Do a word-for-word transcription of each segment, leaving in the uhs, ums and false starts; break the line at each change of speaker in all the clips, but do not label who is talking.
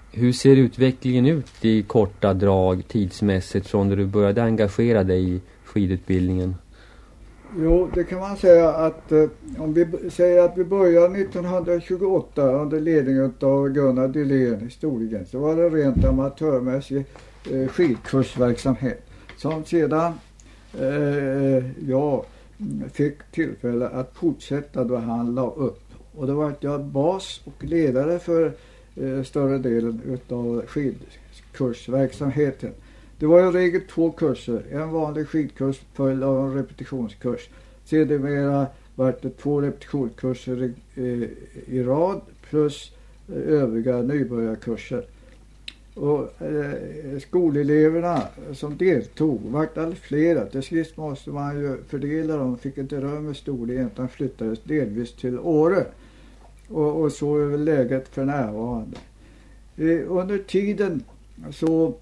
Hur ser utvecklingen ut i korta drag tidsmässigt från när du började engagera dig i skidutbildningen?
Jo, det kan man säga att eh, om vi säger att vi började nittonhundratjugoåtta under ledning av Gunnar Dylén i Storlien, så var det rent amatörmässig eh, skidkursverksamhet som sedan eh, jag fick tillfälle att fortsätta då han la upp. Och då var jag bas och ledare för eh, större delen utav skidkursverksamheten. Det var i regel två kurser. En vanlig skidkurs följd av en repetitionskurs. Sedermera var det två repetitionskurser i, i, i rad plus eh, övriga nybörjarkurser. Och eh, skoleleverna som deltog var allt flera. Till sist måste man ju fördela dem. Fick inte rum i Storlien utan flyttades delvis till Åre. Och, och så är väl läget för närvarande. Eh, under tiden så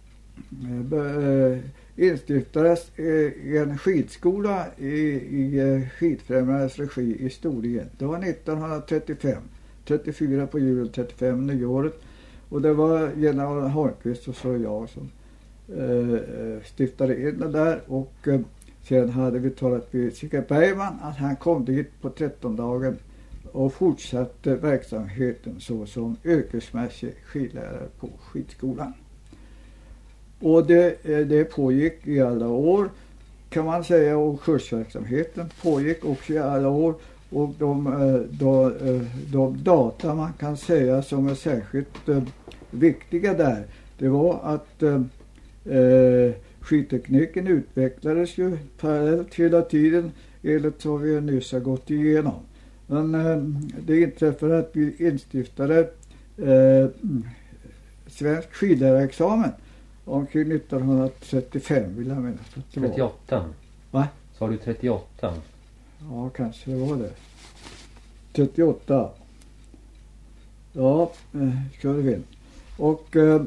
eh, instiftades eh, en skidskola i, i eh, skidfrämjandets regi i Storlien. Det var nittonhundratrettiofem. trettiofyra på jul, trettiofem nyåret. Och det var general Holmqvist och så jag som eh, stiftade in det där. Och eh, sen hade vi talat med Sigge Bergman att han kom dit på trettondagen och fortsatte verksamheten så som yrkesmässig skidlärare på skidskolan. Och det, det pågick i alla år kan man säga, och kursverksamheten pågick också i alla år. Och de, de, de data man kan säga som är särskilt eh, viktiga där, det var att eh, skidtekniken utvecklades ju parallellt hela tiden enligt vad vi nyss har gått igenom. Men eh, det inträffade att vi instiftade eh, svensk skidlärarexamen omkring nittonhundratrettiofem vill jag minnas att det var.
trettioåtta?
Va?
Sa du trettioåtta?
Ja, kanske det var det. trettioåtta. Ja, eh, ska du vill. Och eh,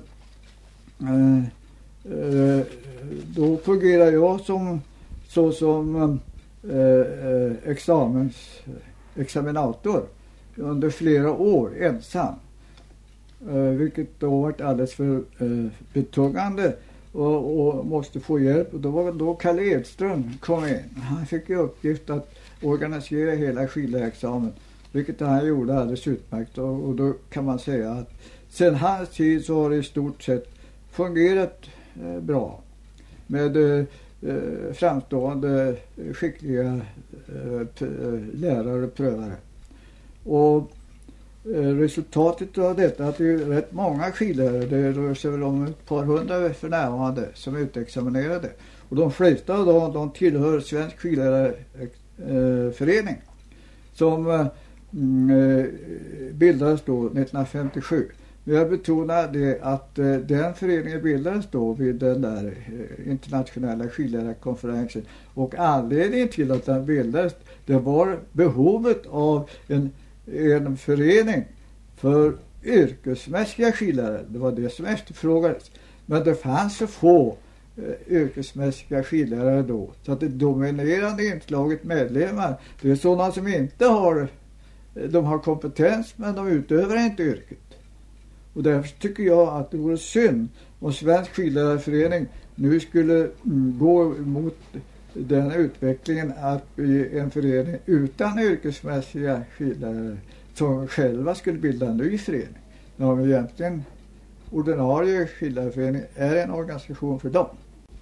eh, då fungerar jag som så som eh, examens examinator under flera år ensam. Eh, vilket då varit alldeles för eh, betungande och, och måste få hjälp. Och då var då Kalle Edström kom in. Han fick ju uppgift att organisera hela skidlärarexamen, vilket han gjorde alldeles utmärkt. Och, och då kan man säga att sen hans tid så har det i stort sett fungerat eh, bra med eh, framstående skickliga eh, lärare och prövare. Och eh, resultatet av detta att det är rätt många skidlärare, det rör sig väl om ett par hundra för närvarande som är utexaminerade. Och de flesta av dem de tillhör Svensk skidlärarförening som eh, bildades då nittonhundrafemtiosju. Men jag betonar det att eh, den föreningen bildades då vid den där eh, internationella skidlärarkonferensen. Och anledningen till att den bildades, det var behovet av en, en förening för yrkesmässiga skidlärare. Det var det som efterfrågades. Men det fanns så få eh, yrkesmässiga skidlärare då. Så att det dominerande inslaget medlemmar, det är sådana som inte har, de har kompetens men de utövar inte yrket. Och därför tycker jag att det vore synd om Svensk skidlärarförening nu skulle mm, gå mot den utvecklingen att bli en förening utan yrkesmässiga skidlärare som själva skulle bilda en ny förening. När de egentligen ordinarie skidlärarförening är en organisation för dem.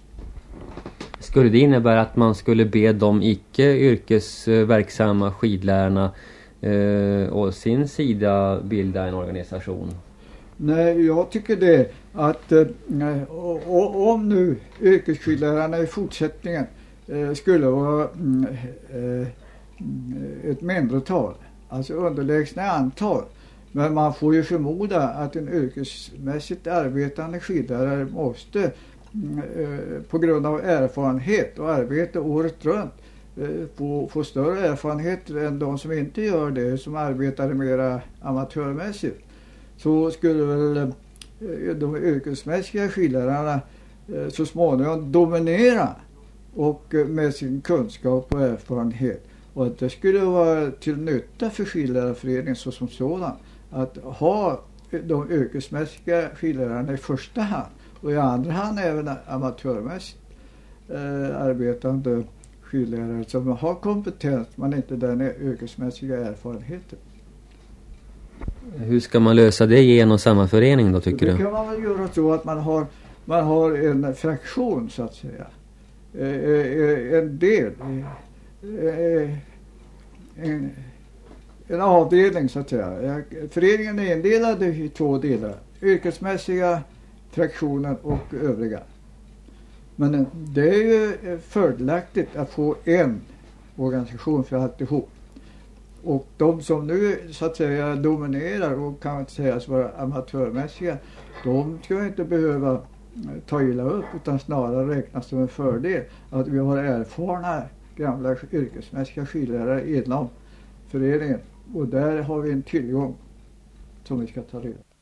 Skulle det innebära att man skulle be de icke yrkesverksamma skidlärarna eh, och sin sida bilda en organisation?
Nej, jag tycker det att eh, och, och, om nu yrkesskidlärarna i fortsättningen eh, skulle vara mm, eh, ett mindretal, alltså underlägsna antal, men man får ju förmoda att en yrkesmässigt arbetande skidlärare måste mm, eh, på grund av erfarenhet och arbete året runt eh, få, få större erfarenhet än de som inte gör det, som arbetar mera amatörmässigt. Så skulle väl de yrkesmässiga skidlärarna så småningom dominera och med sin kunskap och erfarenhet. Och att det skulle vara till nytta för skidlärarföreningen så som sådan att ha de yrkesmässiga skidlärarna i första hand. Och i andra hand även amatörmässigt eh, arbetande skidlärare som har kompetens men inte den yrkesmässiga erfarenheten.
Hur ska man lösa det i en och samma förening då, tycker
det
du?
Det kan man väl göra så att man har, man har en fraktion så att säga. Eh, en del. Eh, en, en avdelning så att säga. Föreningen är indelad i två delar. Yrkesmässiga fraktionen och övriga. Men det är ju fördelaktigt att få en organisation för alltihop. Och de som nu så att säga dominerar och kan inte sägas vara amatörmässiga, de ska inte behöva ta illa upp utan snarare räknas som en fördel att vi har erfarna gamla yrkesmässiga skidlärare inom föreningen. Och där har vi en tillgång som vi ska ta reda på.